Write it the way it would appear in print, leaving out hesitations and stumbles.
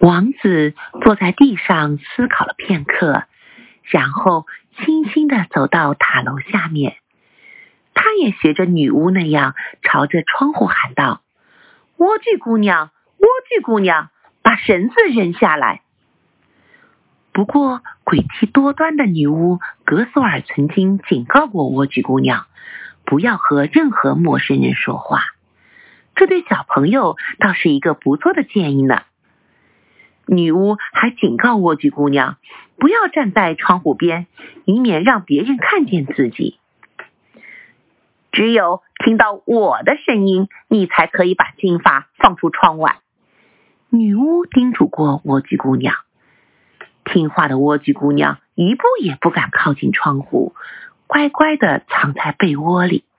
王子坐在地上思考了片刻，然后轻轻地走到塔楼下面。他也学着女巫那样朝着窗户喊道：莴苣姑娘，莴苣姑娘，把绳子扔下来。不过诡计多端的女巫格索尔曾经警告过莴苣姑娘，不要和任何陌生人说话。这对小朋友倒是一个不错的建议呢。女巫还警告莴苣姑娘，不要站在窗户边，以免让别人看见自己。只有听到我的声音，你才可以把金发放出窗外。女巫叮嘱过莴苣姑娘。听话的莴苣姑娘一步也不敢靠近窗户，乖乖地藏在被窝里。